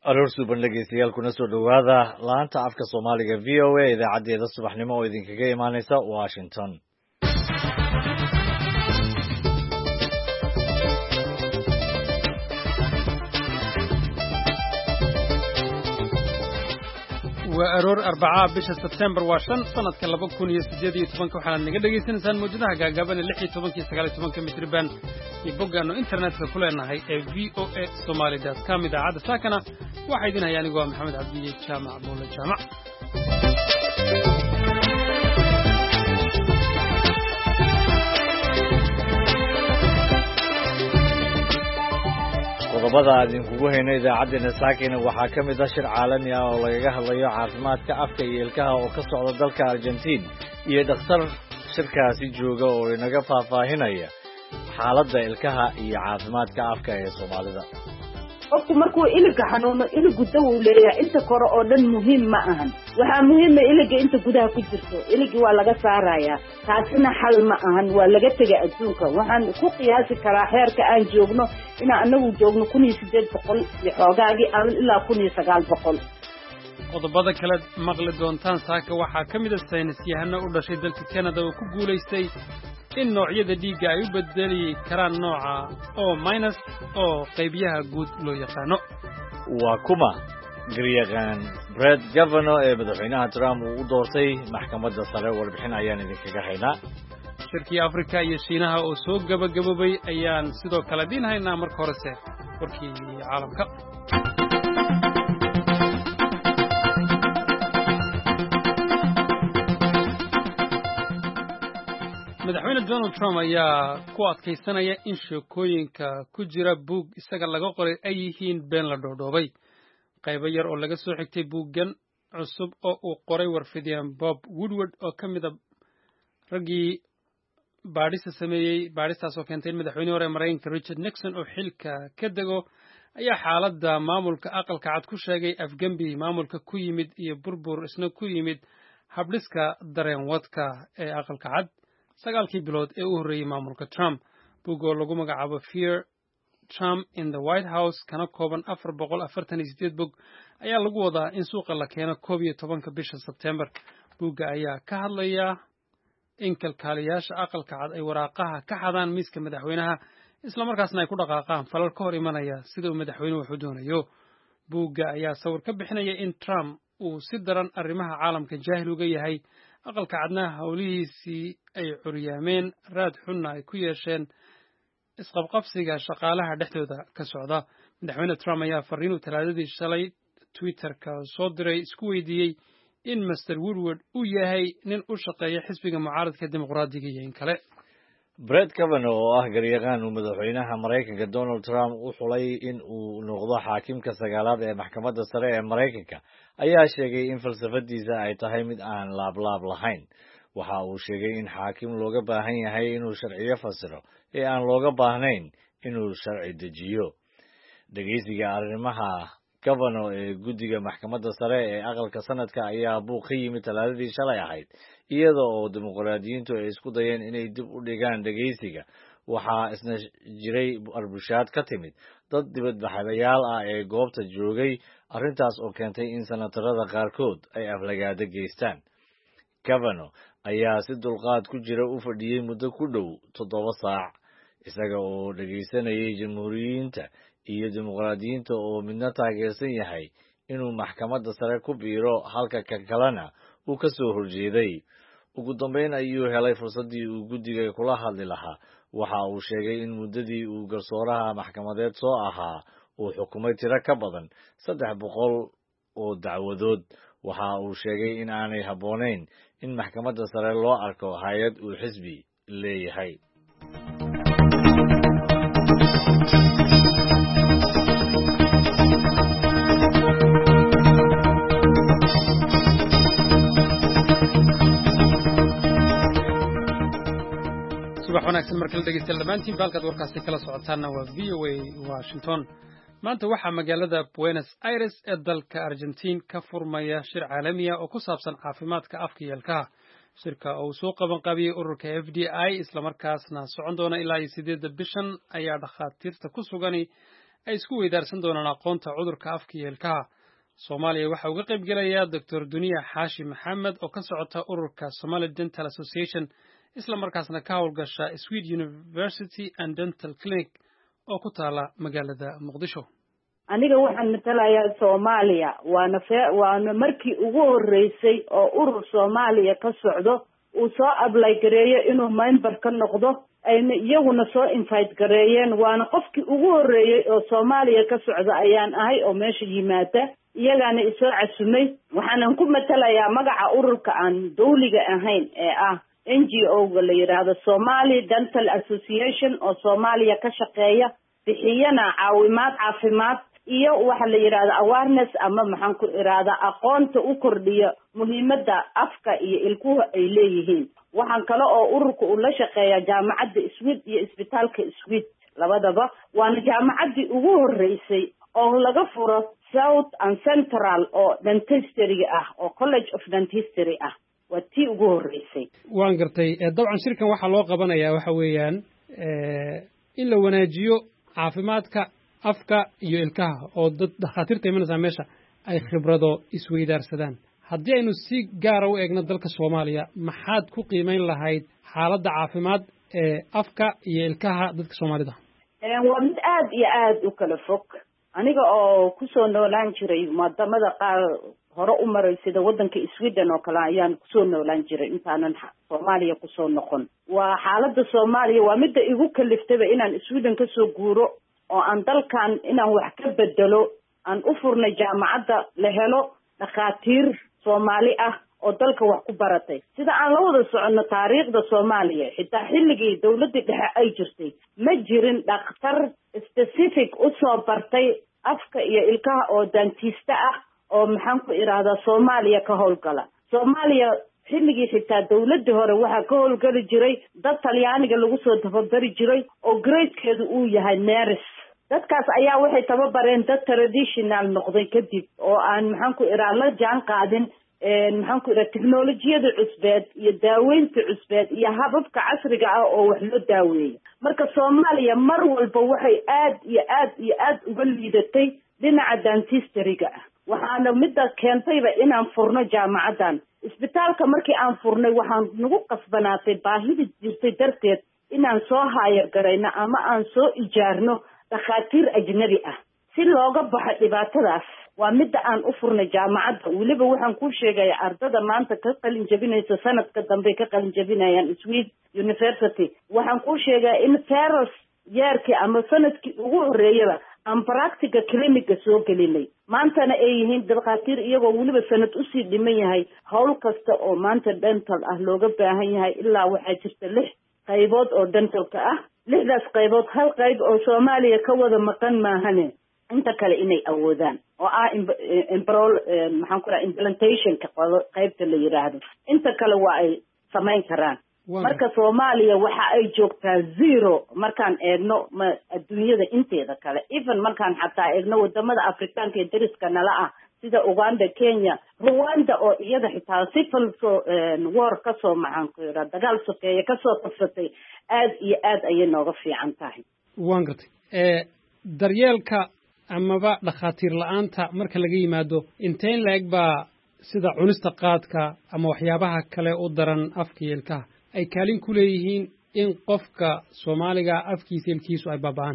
aroor suuban dhegeystayaal kuna soo dhowaada laanta afka Soomaaliga VOA idaacadeeda subaxnimo oo idinkaga imaaneysa Washington. وأرور 4 بيش سبتمبر واشن سنة 2018 waxaad naga dhageysanaysaan mowjadaha gaagaaban 16 mitirban iyo boggaano internetka ku leenahay ee voasomali.com idaacada saakana waxa idin hayaan anigu Maxamed Cabdi Jaamac Buule Jaamac qodobada aan idinkugu hayno idaacadeena saakina waxaa ka mid ah shir caalami ah oo lagaga hadlayo caafimaadka afka iyo ilkaha oo ka socda dalka Argentina iyo dhakhtar shirkaasi jooga oo inaga faahfaahinaya xaaladda ilkaha iyo caafimaadka afka ee Soomaalida. qofku markuu iliga xanuuno iligu daw uu leeyahay inta kore oo dhan muhiim ma ahan waxa muhiim ah iliga inta gudaha ku jirto iligi waa laga saarayaa taasina xal ma ahan waa laga tagay adduunka waxaan ku qiyaasi karaa heerka aan joogno in anagu joogno 1800 iyo xoogaagii ilaa 1900 qodobada kale maqli doontaan saaka waxaa ka mid ah saynisyahano u dhashay dalka Canada oo ku guuleystay in noocyada dhiigga ay u bedeli karaan nooca O- oo qaybiyaha guud loo yaqaano. waa kuma garyaqaan Brett Kavanaugh ee madaxweynaha Trump uu u doortay maxkamadda sare warbixin ayaan idinkaga haynaa. shirkii Afrika iyo Shiinaha oo soo gabagabay ayaan sidoo kale dhinahaynaa marka horese warkii caalamka. madaxweyne Donald Trump ayaa ku adkeysanaya in sheekooyinka ku jira buug isaga laga qoray ay yihiin been la dhoodhoobay qaybo yar oo laga soo xigtay buuggan cusub oo uu qoray warfidiyaan Bob Woodward oo ka mid ah raggii baadhistaas oo keentay in madaxweyne hore Mareykanka Richard Nixon oo xilka ka dego ayaa xaaladda maamulka aqalka cad ku sheegay afgembi maamulka ku yimid iyo burbur isna ku yimid habdhiska dareen wadka ee aqalka cad 9 bilood ee u horeeyay maamulka Trump buugoo lagu magacaabo Fear Trump in the White House kana kooban 448 bog ayaa lagu wadaa in suuqa la keeno 11 bisha September buugga ayaa ka hadlaya in kalkaaliyaasha aqalka cad ay waraaqaha ka xadaan miiska madaxweynaha isla markaasna ay ku dhaqaaqaan falal ka hor imanaya sida uu madaxweynuhu wuxuu doonayo buugga ayaa sawir ka bixinaya in Trump uu si daran arrimaha caalamka jaahil uga yahay aqalka cadna hawlihiisii ay curyaameen raad xunna ay ku yeesheen isqabqabsiga shaqaalaha dhexdooda ka socda madaxweyne Trump ayaa fariin talaadadii shalay Twitterka soo diray isku weydiiyey in Mr Woodward uu yahay nin u shaqeeya xisbiga mucaaradka dimuqraadiga iyo in kale. Brett Kavanaugh oo ah garyaqaan uu madaxweynaha Mareykanka Donald Trump u xulay in uu noqdo xaakimka sagaalaad ee maxkamadda sare ee Mareykanka ayaa sheegay in falsafadiisa ay tahay mid aan laablaab lahayn waxa uu sheegay in xaakim looga baahan yahay inuu sharciyo fasiro ee aan looga baahnayn inuu sharci dejiyo dhageysiga arrimaha Kavanaugh ee guddiga maxkamadda sare ee aqalka sanadka ayaa buuq ka yimid talaadadii shalay ahayd iyadoo oo dimuqraadiyiintu ay isku dayeen inay dib u dhigaan dhageysiga waxaa isna jiray arbushaad ka timid dad dibadbaxayaal ah ee goobta joogay arrintaas oo keentay in senatarada qaarkood ay aflagaado geystaan. Kavanaugh ayaa si dulqaad ku jira u fadhiyay muddo ku dhow 7 saac isaga oo dhageysanayay jamhuuriyiinta iyo dimuqraadiyiinta oo midna taageersan yahay inuu maxkamadda sare ku biiro halka ka kalena uu ka soo horjeeday ugu dambeyn ayuu helay fursadii uu guddiga kula hadli lahaa waxa uu sheegay in muddadii uu garsooraha maxkamadeed soo ahaa uu xukumay tiro ka badan 300 oo dacwadood waxa uu sheegay in aanay habboonayn in maxkamadda sare loo arko hay'ad uu xisbi leeyahay. subax wanaagsan markale dhegeystayaal dhammaantiin baalkaad warkaasi kala socotaana waa VOA Washington maanta waxaa magaalada Buenos Aires ee dalka Argentina ka furmaya shir caalami ah oo ku saabsan caafimaadka afka iyo ilkaha shirka oo soo qaban qabiyay ururka FDI isla markaasna socon doona ilaa 8 bishan ayaa dhakhaatiirta ku sugan ay isku weydaarsan doonaan aqoonta cudurka afka iyo ilkaha. Soomaaliya waxaa uga qayb gelaya Dr. Duniya Xaashi Maxamed oo ka socota ururka Somali Dental Association isla markaasna ka howlgasha Swede University and Dental Clinic oo ku taala magaalada Muqdisho. aniga waxaan matalayaa Soomaaliya waana markii ugu horeysay oo urur Soomaaliya ka socdo uu soo apply gareeyo inuu member ka noqdo ayna iyaguna soo invite gareeyeen waana qofkii ugu horeeyay oo Soomaaliya ka socdo ayaan ahay oo meesha yimaada iyagana isoo casumay waxaan ku matalayaa magaca ururka aan dawliga ahayn ee ah NGO la yiraahdo Somali Dental Association oo Soomaaliya ka shaqeeya bixiyana caawimaad caafimaad iyo waxa la yiraahdo awareness ama maxaan ku iraahdaa aqoonta u kordhiyo muhiimadda afka iyo ilkuhu ay leeyihiin waxaan kale oo ururka uu la shaqeeyaa jaamacadda Swede iyo isbitaalka Swede labadaba waana jaamacaddii ugu horeysay oo laga furo South and Central oo dentistry ah oo College of Dentistry ah waa tii ugu horeysay waan gartay dabcan shirkan waxa loo qabanayaa waxa weeyaan in la wanaajiyo caafimaadka afka iyo ilkaha oo dad dhakhaatiirta imanaysa meesha ay khibrado isweydaarsadaan haddii aynu si gaar ah u eegno dalka Soomaaliya maxaad ku qiimeyn lahayd xaaladda caafimaad ee afka iyo ilkaha dadka Soomaalida waa mid aad iyo aad u kala fog aniga oo ku soo noolaan jiray wadamada qaar hore u maray sida wadanka Sweden oo kale ayaan ku soo noolaan jiray intaanan Soomaaliya ku soo noqon waa xaaladda Soomaaliya waa mid igu kaliftay inaan Sweden ka soo guuro oo aan dalkan inaan wax ka bedelo aan u furnay jaamacadda la helo dhakhaatiir Soomaali ah oo dalka wax ku baratay sida aan la wada socono taariikhda Soomaaliya xitaa xilligii dawladda dhexe ay jirtay ma jirin dhakhtar specific u soo bartay afka iyo ilkaha oo dentista ah oo maxaan ku iraahdaa Soomaaliya ka howlgala Soomaaliya xilligii xitaa dawladda hore waxaa ka howlgali jiray dad Talyaaniga lagu soo tababari jiray oo gradekeedu uu yahay nurse dadkaas ayaa waxay tababareen dad traditional noqday kadib oo aan maxaan ku iraahdaa la jaan qaadin maxaan ku iraahdaa teknolojiyada cusbeed iyo daaweynta cusbeed iyo hababka casriga ah oo wax loo daaweeyo marka Soomaaliya mar walba waxay aad uga liidatay dhinaca dentistry-ga ah waxaana midda keentayba inaan furno jaamacadan isbitaalka markii aan furnay waxaan nagu qasbanaatay baahida jirtay darteed inaan soo hayar garayno ama aan soo ijaarno dhakhaatiir ajnabi ah si looga baxo dhibaatadaas waa midda aan u furnay jaamacadda weliba waxaan ku sheegayaa ardada maanta ka qalin jabinaysa sanadka dambe ka qalin jabinayaan Swede University waxaan ku sheegayaa in Paris yeerkii ama sanadkii ugu horeeyaba aan practical clinic soo gelinay maantana ay yihiin dhakhaatiir iyagoo weliba sanad u sii dhiman yahay hawl kasta oo maanta dental ah looga baahan yahay ilaa waxaa jirta 6 qaybood oo dentalka ah 6daas qaybood hal qayb oo Soomaaliya ka wada maqan maahane inta kale inay awoodaan oo ah maxaan ku raacay implantation-ka qaybta la yiraahdo inta kale waa ay samayn karaan marka Soomaaliya waxa ay joogtaa 0 markaan eegno adduunyada inteeda kale even markaan xataa eegno wadamada Afrikaanka ee dariska nala ah sida Uganda Kenya Rwanda oo iyada xitaa civil war ka soo maxaan ku yiraahdaa dagaal sokeeye ka soo qabsatay aad iyo aad ayay nooga fiican tahay waan gartay daryeelka amaba dhakhaatiir la'aanta marka laga yimaado inteen la eg baa sida cunista qaadka ama waxyaabaha kale u daran afka iyo ilkaha ay kaalin ku leeyihiin in qofka Soomaaliga afkiisa ilkiisu ay baaba'aan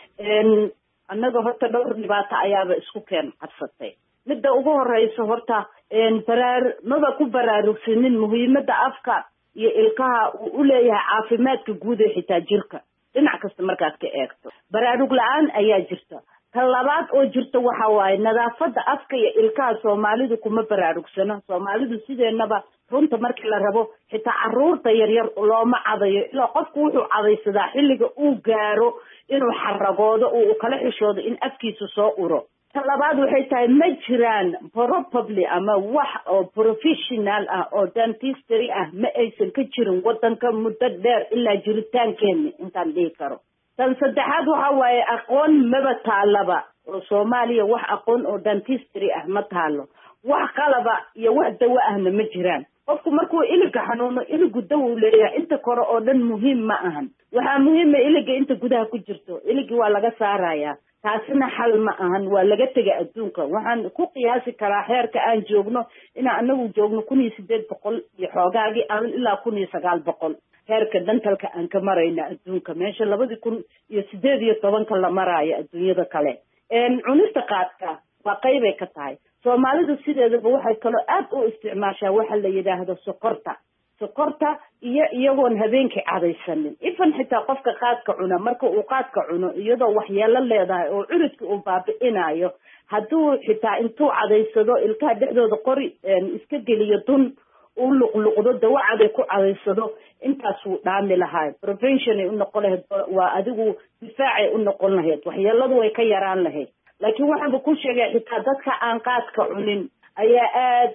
annaga horta dhowr dhibaato ayaaba isku keen qabsatay midda ugu horeysa horta maba ku baraarugsanin muhiimadda afka iyo ilkaha uu u leeyahay caafimaadka guud ee xitaa jirka dhinac kasta markaad ka eegto baraarug la'aan ayaa jirta tan labaad oo jirta waxa waaye nadaafadda afka iyo ilkaha Soomaalidu kuma baraarugsano Soomaalidu sideenaba runta markii la rabo xitaa caruurta yaryar looma cadayo ilaa qofku wuxuu cadaysadaa xilliga uu gaaro inuu xaragoodo uu kala xishoodo in afkiisu soo uro tan labaad waxay tahay ma jiraan probably ama wax oo professional ah oo dentistry ah ma aysan ka jirin wadanka muddo dheer ilaa jiritaankeena intaan dhihi karo tan saddexaad waxa waaye aqoon maba taalaba oo Soomaaliya wax aqoon oo dentistry ah ma taalo wax qalaba iyo wax dawo ahna ma jiraan qofku markuu iliga xanuuno iligu dawo leeyahay inta kore oo dhan muhiim ma ahan waxa muhiim ah iliga inta gudaha ku jirto iligi waa laga saarayaa taasina xal ma ahan waa laga tegay adduunka waxaan ku qiyaasi karaa heerka aan joogno inaan anagu joogno 1800 iyo xoogaagii aan ilaa 1900 heerka dantalka aan ka marayna adduunka meesha 2018 la maraayo adduunyada kale cunista qaadka waa qaybay ka tahay Soomaalidu sideedaba waxay kale aad u isticmaashaa waxa la yiraahdo sokorta iyo iyagoon habeenkii cadaysanin ifan xitaa qofka qaadka cuna marka uu qaadka cuno iyadoo waxyeelo leedahay oo curidka uu baabi'inayo hadduu xitaa intuu cadaysado ilkaha dhexdooda qori iska geliyo dun uu luqluqdo dawacaday ku cadaysado intaas uu dhaami lahaa prevention ay u noqon lahayd waa adigu difaacay u noqon lahayd waxyeeladu way ka yaraan lahayd laakiin waxaan ku sheegay xitaa dadka aan qaadka cunin ayaa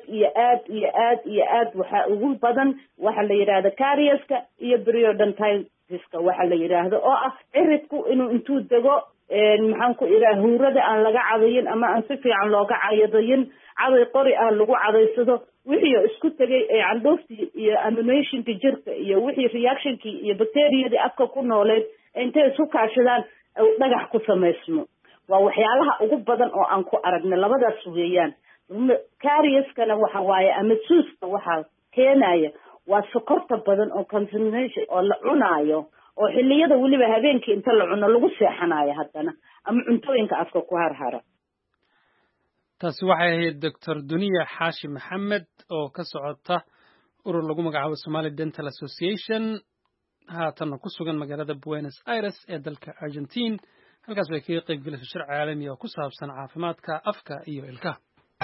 aad waxa ugu badan waxa la yiraahdo caries-ka iyo periodontitis-ka waxa la yiraahdo oo ah ciridku inuu intuu dego maxaan ku ilaa huurada aan laga cadayin ama aan si fiican looga cayadayin caday qori ah lagu cadaysado wixii isku tagay ee candhooftii iyo animation-ka jirka iyo wixii reaction-kii iyo bacteria-da afka ku nooleed intay isku kaashadaan dhagax ku sameysmo waa waxyaalaha ugu badan oo aan ku aragnay labadaas weeyaan caries-kana waxa waaye ama suuska waxa keenaya waa sokorta badan oo contamination oo la cunaayo oo xilliyada waliba habeenkii inta la cuno lagu seexanayo haddana ama cuntooyinka afka ku harhara taasi waxay ahayd Dr. Duniya Xaashi Maxamed oo ka socota urur lagu magacaabo Somali Dental Association haatan ku sugan magaalada Buenos Aires ee dalka Argentina halkaas way kaga qayb galayso shir caalami ah oo ku saabsan caafimaadka afka iyo ilkaha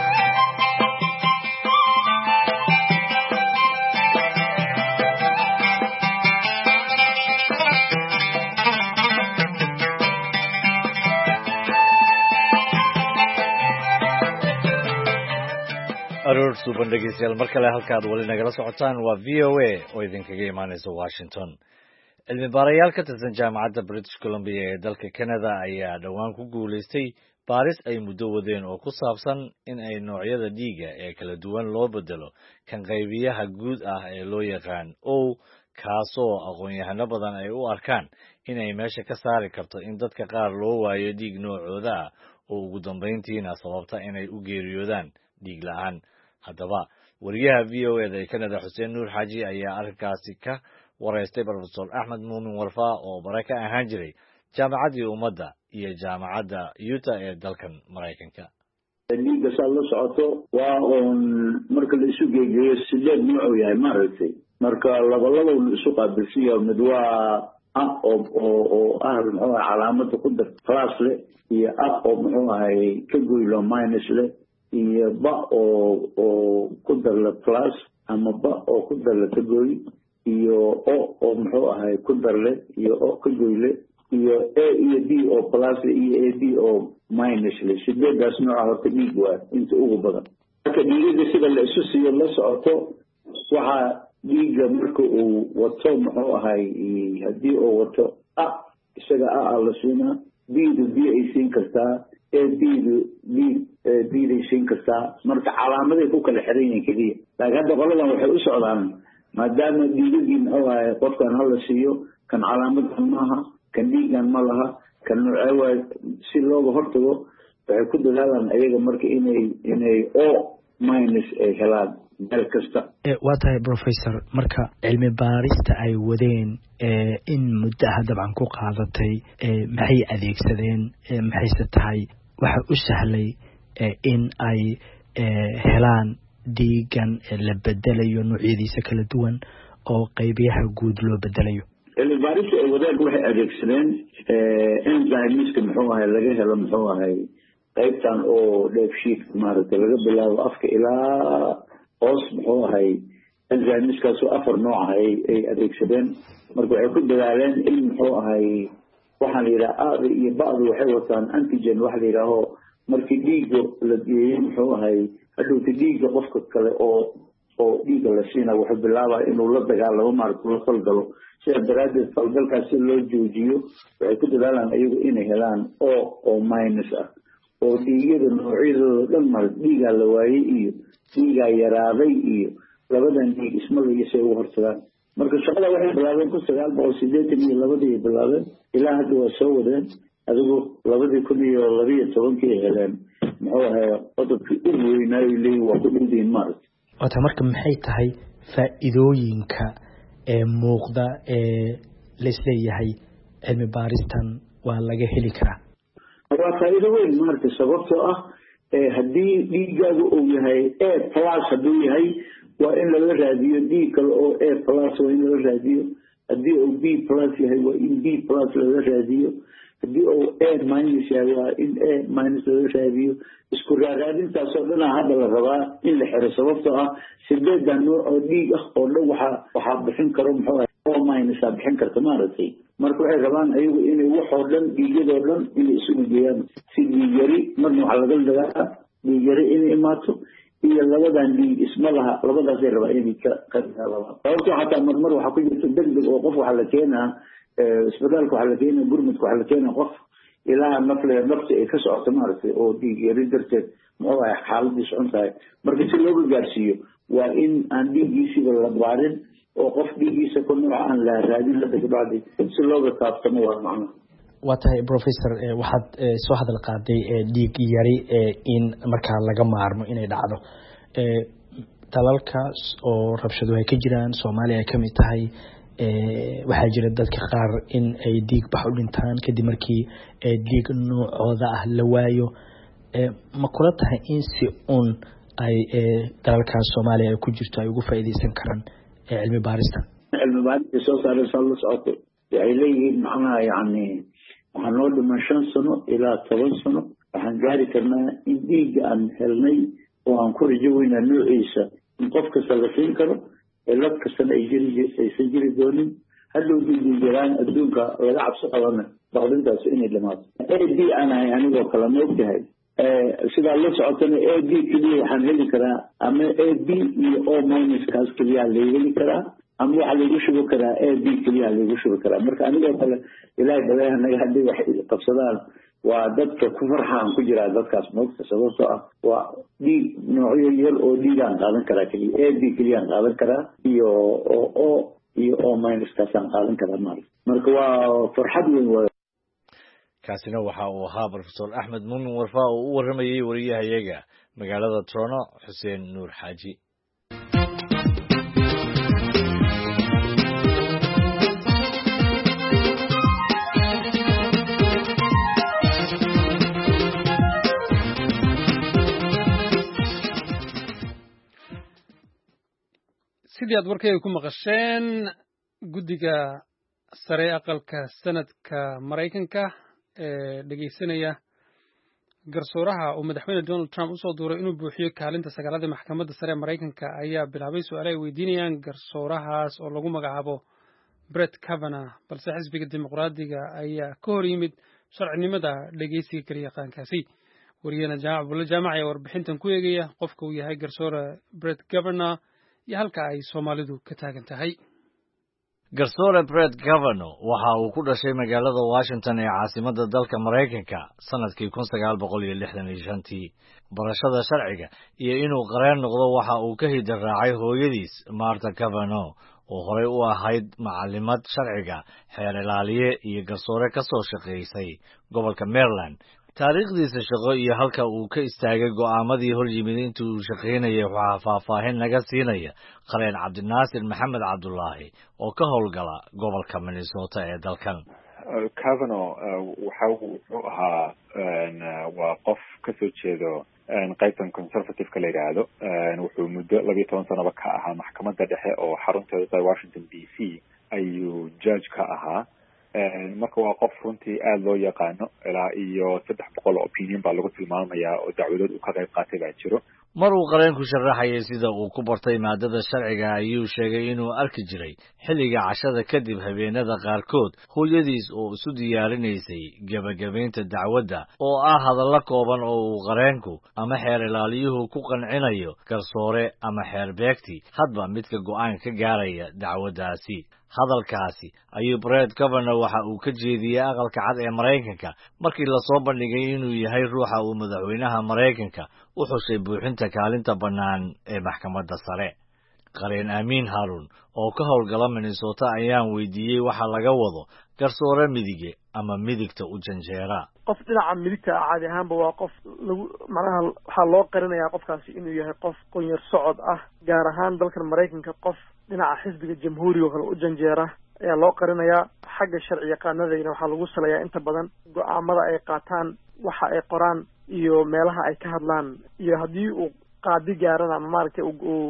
aroor suuban dhegeystayaal mar kale halkaad wali nagala socotaan waa VOA oo idinkaga imaanaysa Washington cilmi baarayaal ka tirsan jaamacadda British Columbia ee dalka Canada ayaa dhawaan ku guuleystay baaris ay muddo wadeen oo ku saabsan in ay noocyada dhiigga ee kala duwan loo bedelo kan qaybiyaha guud ah ee loo yaqaan O kaasoo aqoon-yahano badan ay u arkaan inay meesha ka saari karto in dadka qaar loo waayo dhiig noocooda ah oo ugu dambeyntiina sababta inay u geeriyoodaan dhiig la'aan haddaba wariyaha VOA da Canada Xuseen Nuur Xaaji ayaa arrinkaasi ka wareystay Professor Axmed Muumin Warfaa oo bare ka ahaan jiray jaamacaddii ummadda iyo jaamacadda Utah ee dalkan Maraykanka dhiigga saa la socoto waa oon marka la isu geegeeyo 8 nooc yahay maaragtay marka laba isu qaabilsiyo mid waa oo muxuu calaamada ku dar class leh iyo oo muxuu ahay ka goylo minus leh iyo ba oo ku dar la plus ama ba oo ku dar la ka goy iyo oo muxuu ahay ku dar leh iyo oo ka goy leh iyo A iyo B oo plus iyo AB oo minus leh sideedaas nooc horta dhiig waa inta ugu badan marka dhiigga sida la isu siiyo la socoto waxa dhiigga marka uu wato muxuu ahay haddii uu wato isaga la siinaa B-du B ay siin kartaa B-du B ay siin kartaa marka calaamaday ku kala xiran yihiin keliya laakiin hadda qoladan waxay u socdaan maadaama dhiigagii muxuu ahay qofkan hala siiyo kan calaamadan maaha kan dhiigan ma laha kan nuuceewa si looga hortago waxay ku dadaalaan ayaga marka inay O minus ay helaan meel kasta waa tahay professor marka cilmi baarista ay wadeen in muddaha dabcan ku qaadatay maxay adeegsadeen maxayse tahay waxa u sahlay in ay helaan dhiigan la bedelayo noocyadiisa kala duwan oo qaybiyaha guud loo bedelayo cilmi baarista ay wadeen waxay adeegsadeen enzymeska muxuu ahay laga helo muxuu ahay qaybtan oo dheefshiid maaragtay laga bilaabo afka ilaa hoos muxuu ahay enzymeskaas oo 4 nooc ah ay adeegsadeen marka waxay ku dadaaleen in muxuu ahay waxaan la yiraahdaa aada iyo ba'du waxay wataan antigen wax la yiraahdo markii dhiigga la geeyo muxuu ahay hadhowta dhiigga qofka kale oo dhiigga la siina wuxuu bilaabaa inuu la dagaalamo maaragtay la falgalo sida daraaddeed falgalkaas si loo joojiyo waxay ku dadaalaan ayagu inay helaan oo minus ah oo dhiigyada noocyadooda dhan mar dhiigaa la waayey iyo dhiigaa yaraaday iyo labadan dhiig isma lagisay ugu hortagaan marka shaqada waxay bilaabeen 1982 bilaabeen ilaa hadda waa soo wadeen adigu 2012 heleen muxuu ahaa qodobkii ugu weynaayo leeyahay waa ku dhintay maartay wata marka maxay tahay faa'iidooyinka muuqda la isleeyahay cilmi baaristan waa laga heli karaa waa faa'iido weyn maartay sababtoo ah haddii dhiiggaagu uu yahay A+ hadduu yahay waa in laga raadiyo dhiig kale oo A+ waa in laga raadiyo haddii uu B+ yahay waa in B+ laga raadiyo haddii uu A- yahay waa in A- laga raadiyo isku raadintaasoo dhan hadda la rabaa in la xiro sababtoo ah 8 nooc oo dhiig ah oo dhan waxaa bixin karo muxuu ahaa O- bixin karta maaragtay marka waxay rabaan ayagu inay waxoo dhan dhiigyadoo dhan inay isugu geeyaan si dhiig yari marna waxaa laga dagaa dhiig yari inay imaato iyo labadan dhiig isma laha labadaasay rabaa inay ka dagaalaan sababtoo xataa marmar waxaa ku jirta degdeg oo qof waxaa la keenaa isbitaalka waxaa la keenaa gurmadka waxaa la keenaa qof ilaa nafta ay ka socoto maaragtay oo dhiig yari darteed muxuu ahay xaaladii socon tahay marka si looga gaarsiiyo waa in aan dhiiggiisiba la baarin oo qof dhiiggiisa ku nooca aan la raadin hadda kabacdi si looga taabtamo waa macnaha waa tahay professor waxaad soo hadal qaaday dhiig yari in markaa laga maarmo inay dhacdo dalalkaas oo rabshadu ay ka jiraan Soomaaliya ay kamid tahay waxaa jira dadka qaar in ay dhiig bax u dhintaan kadib markii dhiig noocooda ah la waayo ma kula tahay in si ay dalalkaas Soomaaliya ay ku jirto ay ugu faa'iideysan karaan cilmi baarista soo saaray la socoto waxay leeyihiin macnaha yani waxaan noo dhiman 5 sano ilaa 10 sano waxaan gaari karnaa in dhiigga aan helnay oo aan ku rajo weynaa noociisa in qof kasta la siin karo cilad kastana aysan jiri doonin hadhow dhiig yaraan adduunka laga cabsi qabana baqdintaas inay dhamaato AB aan ahay anigoo kala moogtahay sidaa la socotana AB keliya waxaan heli karaa ama AB iyo O- kaas keliya la heli karaa ama waxa lagu shubo karaa AB keliya lagu shubo karaa marka anigoo kale ilaahay baday anaga hadii wax qabsadaan waa dadka ku farxaan ku jira dadkaas moogta sababtoo ah waa dhiig noocyo yar oo dhiigaan qaadan karaa keliya AB keliya qaadan karaa iyo O- kaasaan qaadan karaa marka waa farxad weyn waa kaasina waxa uu ahaa Professor Axmed Muumin Warfaa oo u waramayay wariyahayaga magaalada Toronto Xuseen Nuur Xaaji sidii aad warkayga ku maqasheen guddiga sare aqalka sanadka Mareykanka dhageysanaya garsooraha uu madaxweyne Donald Trump usoo duuray inuu buuxiyo kaalinta sagaalada maxkamadda sare Mareykanka ayaa bilaabay su'aalo ay weydiinayaan garsoorahaas oo lagu magacaabo Brett Kavanaugh balse xisbiga dimuqraadiga ayaa ka hor yimid sharcinimada dhageysiga garyaqaankaasi wariyana jaamac ayaa warbixintan ku eegaya qofka uu yahay garsoore Brett Kavanaugh iyo halka ay Soomaalidu ka taagan tahay garsoore Brett Kavanaugh waxa uu ku dhashay magaalada Washington ee caasimadda dalka Mareykanka sanadkii 1965 barashada sharciga iyo inuu qareen noqdo waxa uu ka hidaraacay hooyadiis Martha Kavanaugh oo horey u ahayd macallimad sharciga xeer ilaaliye iyo garsoore ka soo shaqeysay gobolka Maryland taariikhdiisa shaqo iyo halka uu ka istaagay go'aamadii hor yimid intii uu shaqeynayay waxaa faahfaahin naga siinaya qareen Cabdinaasir Maxamed Cabdullaahi oo ka howlgala gobolka Minnesota ee dalkan Kavanaugh wuxuu ahaa waa qof ka soo jeedo qaybtan conservative-ka la yidhaahdo wuxuu muddo 12 sanaba ka ahaa maxkamadda dhexe oo xarunteedu tahay Washington DC ayuu judge ka ahaa marka waa qof runtii aad loo yaqaano ilaa iyo 300 opinion baa lagu tilmaamayaa oo dacwadood uu ka qayb qaatay baa jiro mar uu qareenku sharaxayay sida uu ku bartay maadada sharciga ayuu sheegay inuu arki jiray xilliga cashada kadib habeenada qaarkood hooyadiis oo isu diyaarinaysay gabagabaynta dacwadda oo ah hadallo kooban oo uu qareenku ama xeer ilaaliyuhu ku qancinayo garsoore ama xeer beegti hadba midka go'aan ka gaaraya dacwaddaasi hadalkaasi ayuu Brett Kavanaugh waxa uu ka jeediyay aqalka cad ee Mareykanka markii la soo bandhigay inuu yahay ruuxa uu madaxweynaha Mareykanka u xushay buuxinta kaalinta bannaan ee maxkamadda sare qareen Amiin Harun oo ka howlgala Minnesota ayaan weydiiyey waxa laga wado garsoore midige ama midigta u janjeera. qof dhinaca midigta caadi ahaanba waa qof lagu macnaha waxaa loo qarinayaa qofkaasi inuu yahay qof qunyar socod ah gaar ahaan dalkan Mareykanka qof dhinaca xisbiga jamhuuriga kale u janjeera ayaa loo qarinayaa. xagga sharci yaqaanadayna waxaa lagu saleeyaa inta badan go'aamada ay qaataan, waxa ay qoraan iyo meelaha ay ka hadlaan, iyo haddii uu qaadi gaarana ama maaragtay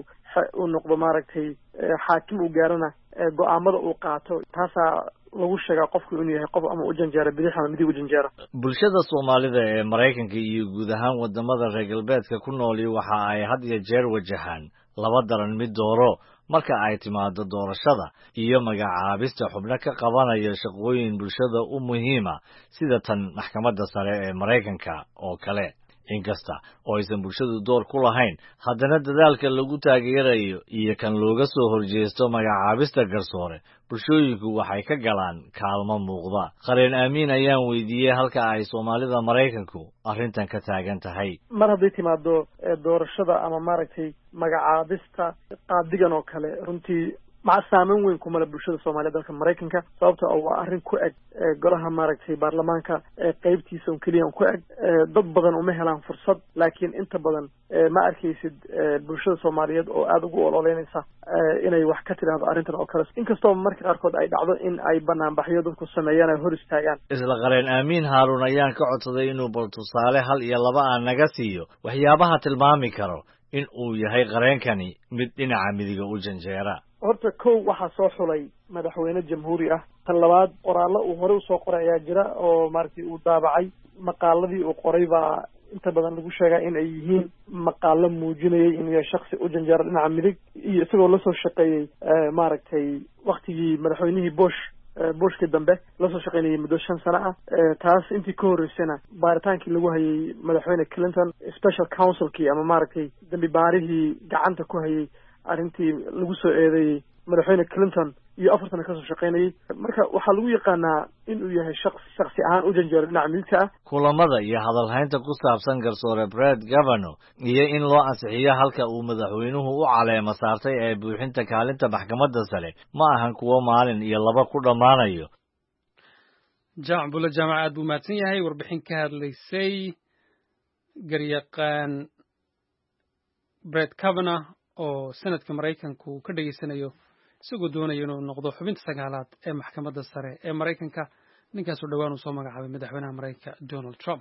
uu noqdo maaragtay xaakim uu gaarana go'aamada uu qaato, taasaa lagu sheegaa qofku inuu yahay qof ama u janjeera bidix ama midig u janjeera. bulshada Soomaalida ee Mareykanka iyo guud ahaan wadamada reer galbeedka ku nool waxa ay had iyo jeer wajahaan laba daran mid dooro marka ay timaado doorashada iyo magacaabista xubno ka qabanaya shaqooyin bulshada u muhiima sida tan maxkamadda sare ee Mareykanka oo kale. inkasta oo aysan bulshadu door ku lahayn, haddana dadaalka lagu taageerayo iyo kan looga soo horjeesto magacaabista garsoore bulshooyinku waxay ka galaan kaalmo muuqda. qareen aamin ayaan weydiiyey halka ay Soomaalida Mareykanku arrintan ka taagan tahay. mar hadday timaado doorashada ama maaragtay magacaabista qaadigan oo kale, runtii saameyn weyn kuma leh bulshada Soomaaliyeed dalka Mareykanka, sababtoo ah waa arrin ku eg golaha maaragtay baarlamaanka qaybtiisa oo keliya ku eg. dad badan uma helaan fursad, laakiin inta badan ma arkaysid bulshada Soomaaliyeed oo aad ugu ololeynaysa inay wax ka tiraahdo arrintan oo kale, inkastoo marka qaarkood ay dhacdo in ay banaanbaxyo dadku sameeyaan ay hor istaagaan. isla qareen aamin Haarun ayaan ka codsaday inuu bal tusaale hal iyo laba aan naga siiyo waxyaabaha tilmaami karo in uu yahay qareenkani mid dhinaca midiga u janjeera. horta kow waxaa soo xulay madaxweyne jamhuuri ah. tan labaad qoraallo uu hore usoo qoray ayaa jira oo maaragtay uu daabacay. maqaaladii uu qoray baa inta badan lagu sheegaa in ay yihiin maqaalo muujinayay inuu yahay shaksi u janjeera dhinaca midig, iyo isagoo lasoo shaqeeyey maaragtay waktigii madaxweynihii bushkii dambe lasoo shaqeynayay muddo 5 sano ah. taas intii ka horreysana baaritaankii lagu hayay madaxweyne Clinton, special counselkii ama maaragtay dambi baarihii gacanta ku hayay arrintii lagu soo eedeeyey madaxweyne Clinton iyo 4 sano kasoo shaqeynayay. marka waxaa lagu yaqaanaa inuu yahay shaksi ahaan u janjeero dhinaca midigta ah. kulamada iyo hadalhaynta ku saabsan garsoore Brett Kavanaugh iyo in loo ansixiyo halka uu madaxweynuhu u caleemo saartay ee buuxinta kaalinta maxkamadda sare ma ahan kuwo maalin iyo laba ku dhammaanayo. jaamacadda jaamacad buu mahadsan yahay. warbixin ka hadlaysay garyaqaan Brett Kavanaugh oo sanadka Mareykanku ka dhageysanayo isagoo doonaya inuu noqdo xubinta 9aad ee maxkamadda sare ee Mareykanka. ninkaas oo dhawaan uu soo magacaabay madaxweynaha Mareykanka Donald Trump.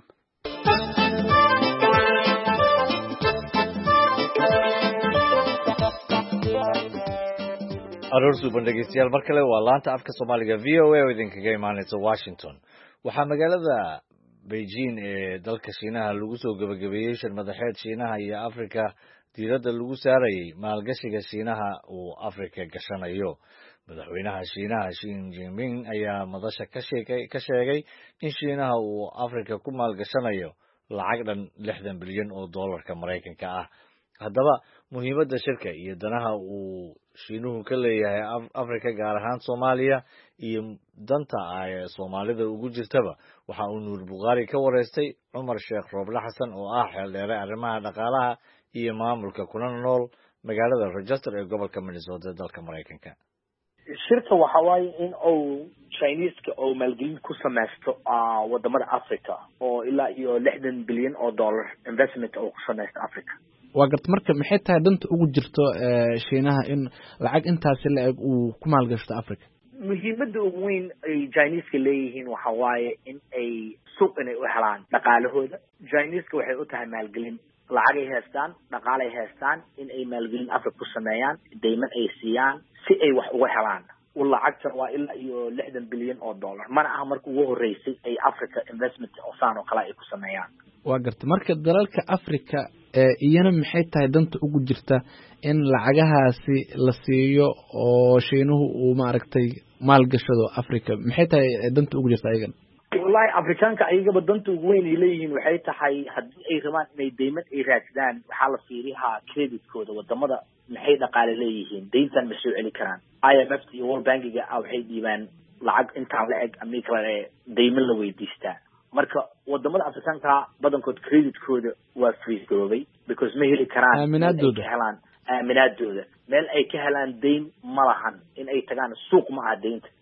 aroor suuban dhegeystayaal mar kale waa laanta afka Soomaaliga VOA oo idinkaga imaanaysa Washington. waxaa magaalada Beijing ee dalka Shiinaha lagu soo gabagabeeyey shir madaxeed Shiinaha iyo Afrika diiradda lagu saarayay maalgashiga Shiinaha uu Afrika gashanayo. madaxweynaha Shiinaha Xi Jinping ayaa madasha ka sheegay in Shiinaha uu Afrika ku maalgashanayo lacag dhan $60 bilyan oo dollarka Mareykanka ah. haddaba muhiimadda shirka iyo danaha uu Shiinuhu ka leeyahay Afrika gaar ahaan Soomaaliya iyo danta ay Soomaalida ugu jirtaba waxa uu Nuur Buqaari ka wareystay Cumar Sheekh Rooble Xasan oo ah xeeldheere arrimaha dhaqaalaha iyo maamulka kuna nool magaalada Rochester ee gobolka Minnesota dalka Mareykanka. shirka waxa waaye in uu Chinese-ka oo maalgelin ku samaysto wadamada Africa oo ilaa iyo $60 bilyan oo dollar investment oo ku samaysto Africa. waa garta marka maxay tahay danta ugu jirto Shiinaha in lacag intaas la eg uu ku maalgashto Africa? muhiimadda ugu weyn ay Chinese-ka leeyihiin waxa waaye in ay suuq inay u helaan dhaqaalahooda. Chinese-ka waxay u tahay maalgelin, lacag ay haystaan, dhaqaale ay haystaan, in ay maalgelin Africa ku sameeyaan, deyman ay siiyaan si ay wax uga helaan. lacagta waa ilaa iyo $60 bilyan oo dollar, mana aha markii ugu horeysay ay Africa investment oo saan oo kale ay ku sameeyaan. waa garta marka dalalka Africa iyana maxay tahay danta ugu jirta in lacagahaasi la siiyo oo Shiinuhu uu maaragtay maalgashado Africa? maxay tahay danta ugu jirta ayagan? wallahi Afrikaanka ayagaba danta ugu weyn ay leeyihiin waxay tahay haddii ay rabaan inay deyman ay raadsadaan waxaa la fiiriyaa credit-kooda wadamada maxay dhaqaale leeyihiin, deyntan ma soo celi karaan. IMF iyo World Bank-ga waxay dhiibaan lacag intaan la eg ama kale deyman la weydiistaa. marka wadamada Afrikaanka badankood credit-kooda waa freeze garoobay because ma heli karaan aaminaadooda meel ay ka helaan deyn ma lahan, in ay tagaan suuq ma aha deynta.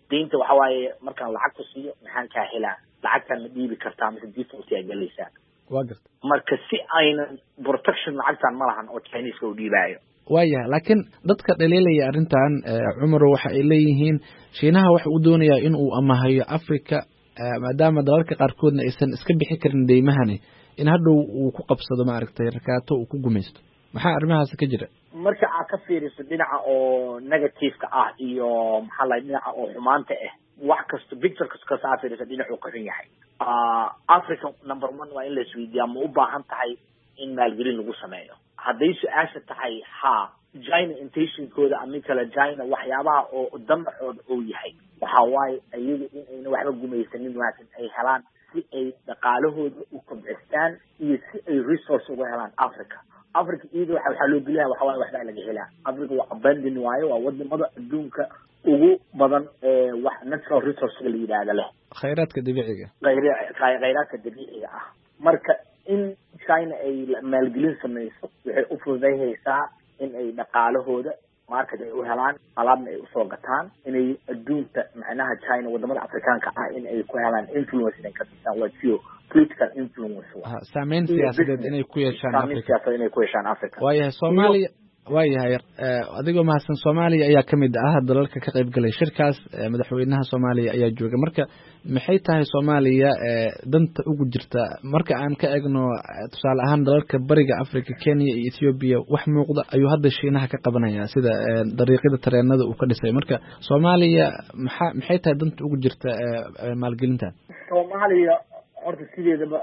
deynta waxa waaye markaan lacag ku siiyo maxaan kaa helaa lacagtaan ma dhiibi kartaa mise default yaa galaysaa waa garta marka si aynan protection lacagtaan ma lahan oo Chinese u dhiibaayo waayahay laakiin dadka dhaliilaya arrintan Cumarow waxa ay leeyihiin Shiinaha waxa uu doonayaa in uu amahayo Africa maadaama dalalka qaarkoodna aysan iska bixi karin deymahani in hadhow uu ku qabsado maaragtay rakaato uu ku gumaysto maxaa arrimahaas ka jira marka aad ka fiiriso dhinaca oo negative-ka ah iyo maxaa la dhinaca oo xumaanta ah wax kasta picture kasta aad fiiriso dhinaca uu ka xun yahay Africa number 1 waa in la isweydiiyaa ma u baahan tahay in maalgelin lagu sameeyo hadday su-aasha tahay ha China intentionkooda ama kala China waxyaabaha oo damacooda uu yahay waxa waaye ayagu in ayna waxba gumaysanin laakiin ay helaan si ay dhaqaalahooda u kobcistaan iyo si ay resource uga helaan Africa iyada waxaa loo geliyaa waxa waaye waxba laga helaa Africa waa abandon waayo waa wadamada adduunka ugu badan wax natural resource la yiraahdo leh khayraadka dabiiciga khayraadka dabiiciga ah marka in China ay maalgelin samayso waxay u fududeynaysaa in ay dhaqaalahooda market ay u helaan alaabna ay u soo gataan inay adduunka macnaha China wadamada Afrikaanka ah in ay ku helaan influence inay ka siiyaan waa political influence saameyn siyaasadeed inay ku yeeshaan Afrika waayahay Soomaaliya waayahay adigoo mahadsan Soomaaliya ayaa kamid ah dalalka ka qayb galay shirkaas madaxweynaha Soomaaliya ayaa jooga marka maxay tahay Soomaaliya danta ugu jirta marka aan ka eegno tusaale ahaan dalalka bariga Afrika Kenya iyo Ethiopia wax muuqda ayuu hadda Shiinaha ka qabanaya sida dariiqada tareenada uu ka dhisay marka Soomaaliya maxay tahay danta ugu jirta maalgelinta Soomaaliya horta sideedaba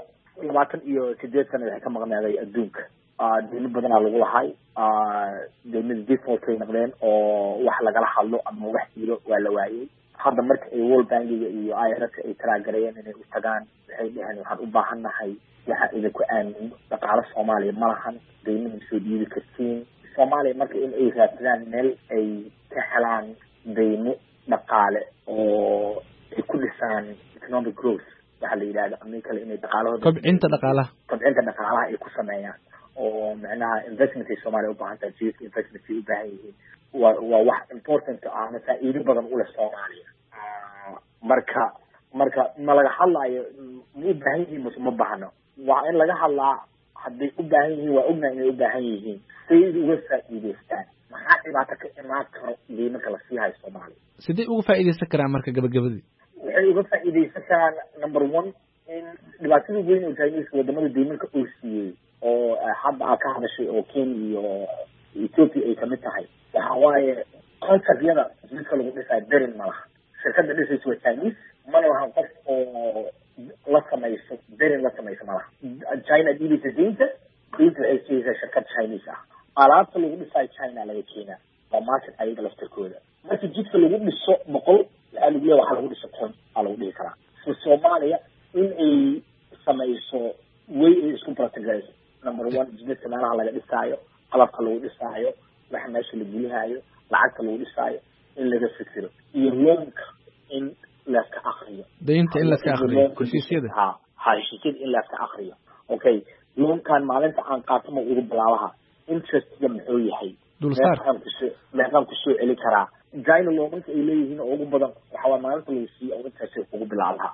28 sano waxay ka maqnaaday adduunka deymo badanaa lagu lahay deymada default ay noqdeen oo wax lagala hadlo ama wax jiro waa la waayay hadda marka ay World Bankiga iyo IMF ay taageerayeen inay u tagaan waxay dhaheen waxaan u baahannahay waxa idinku aamin dhaqaale Soomaaliya ma lahan deymaha soo dhiibi kartiin Soomaaliya marka in ay raadsadaan meel ay ka helaan deymo dhaqaale oo ay ku dhisaan economic growth waxa la yiraahdo ama kale inay dhaqaalahooda kobcinta dhaqaalaha ay ku sameeyaan oo macnaha investment ay Soomaaliya u baahan tahay investment ay u baahan yihiin waa wax important ah faa'iido badan u leh Soomaaliya marka ma laga hadlayo ma u baahan yihiin ma baahno waa in laga hadlaa hadday u baahan yihiin waa ognahay inay u baahan yihiin say uga faa'iideystaan maxaa dhibaato ka imaan karo deymanka la sii hayo Soomaaliya sidee uga faa'iideysan karaan marka gabagabadii waxay uga faa'iideysan karaan number 1 in dhibaatada weyn oo Chinese wadamada deymanka uu siiyey oo hadda ka hadashay oo Kenya iyo Ethiopia ay kamid tahay waxa waaye contract-yada midka lagu dhisay darin malaha shirkadda dhisaysa waa Chinese mana laha qof oo la samayso darin la samayso malaha China dhiibisa deynta ay siiyay shirkad Chinese ah alaabta lagu dhisay China laga keenaa waa market ayaga laftirkooda marka jidka lagu dhiso 100 waxaa lagu leeyahay waxa lagu dhiso 10 lagu dhihi karaa Soomaaliya in ay samayso way ay isku practice number 1 jidka meelaha laga dhisaayo qalabka lagu dhisaayo waxa meesha la gelihayo lacagta lagu dhisaayo in laga fikiro iyo loanka in la ka akhriyo deynta in la ka akhriyo heshiisyada heshiisyada in la ka akhriyo okay loankan maalinta aan qaato ma ugu bilaabaha interest-ga muxuu yahay meeqaan ku soo celi karaa China loanka ay leeyihiin oo ugu badan waxa waa maalinta lagu siiyo oo interest ugu bilaabaha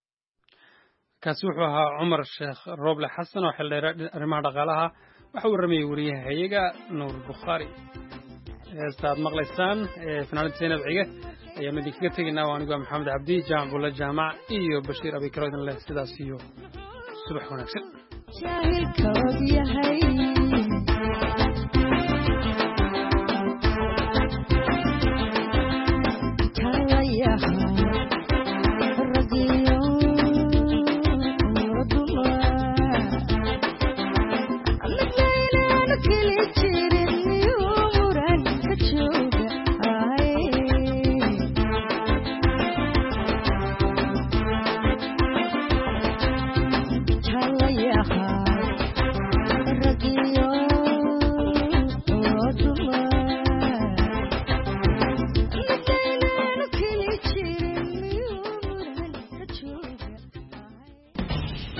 kaasi wuxuu ahaa Cumar Sheekh Roble Xasan oo xildheer arrimaha dhaqaalaha waxa uu rameeyay wariyaha hayaga Nuur Bukhari saad maqlaysaan fanaanada Zainab Cige ayaa mid kaga taginaa waa anigu Maxamed Cabdi Jaamac Bulla Jaamac iyo Bashiir Abi Karoodin leh sidaas iyo subax wanaagsan